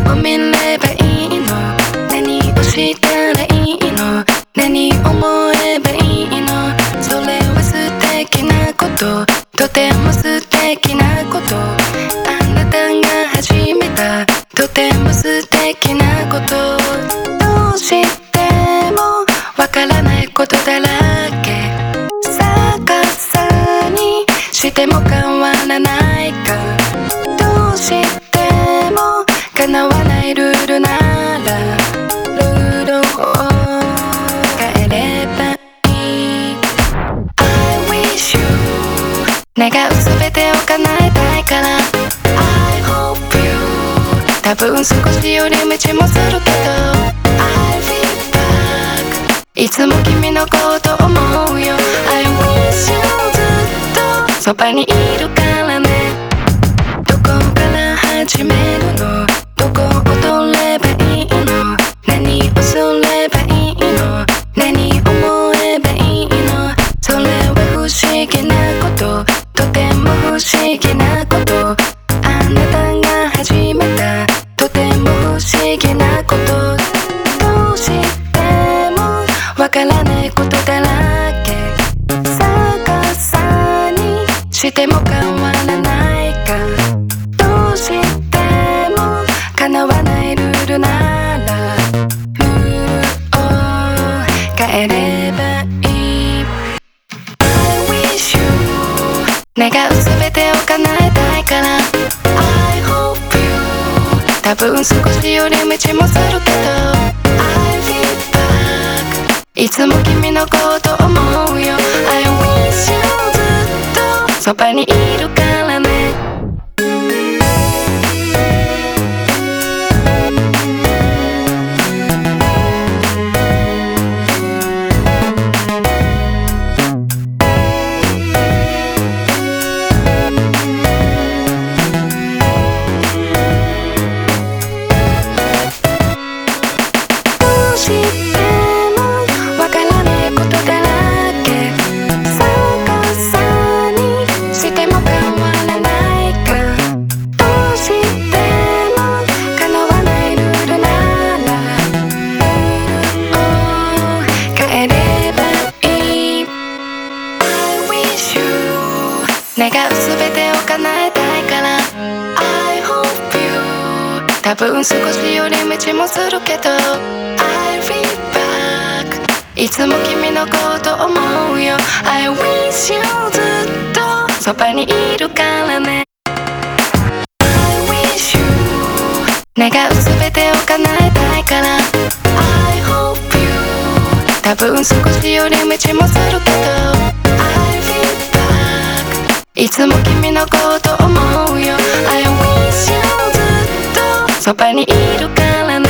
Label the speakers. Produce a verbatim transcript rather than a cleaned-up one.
Speaker 1: を見ればいいの？何をしたらいいの？何思えばいいの？それは素敵なこと、とても素敵なこと。あなたが始めたとても素敵なこと。どうしてもわからないことだらけ。逆さにしても変わらないか。どうしても叶わないルールならルールを変えればいい。 I wish you 願うすべてを叶えたいから I hope you 多分少し寄り道もするけど I'll be back いつも君のこと思うよ I wish you ずっとそばにいるからね。どこから始めるの？どこを取ればいいの？何をすればいいの？何思えばいいの？それは不思議なこと、とても不思議なこと。あなたが始めたとても不思議なこと。どうしてもわからないことだらけ。逆さにしても変わらないか。どうしても叶わないルールならルールを変えればいい。 I wish you 願うすべてを叶えたいから I hope you 多分少し寄り道もするけど I'll be back いつも君のこと思うよ I wish you ずっとそばにいるからね。願うすべてを叶えたいから I hope you 多分少し寄り道もするけど I'll be back いつも君のこと思うよ I wish you ずっとそばにいるからね。 I wish you 願うすべてを叶えたいから I hope you 多分少し寄り道もするけど I'll be back いつも君のこと思うよ I wish you ずっとそばにいるからね。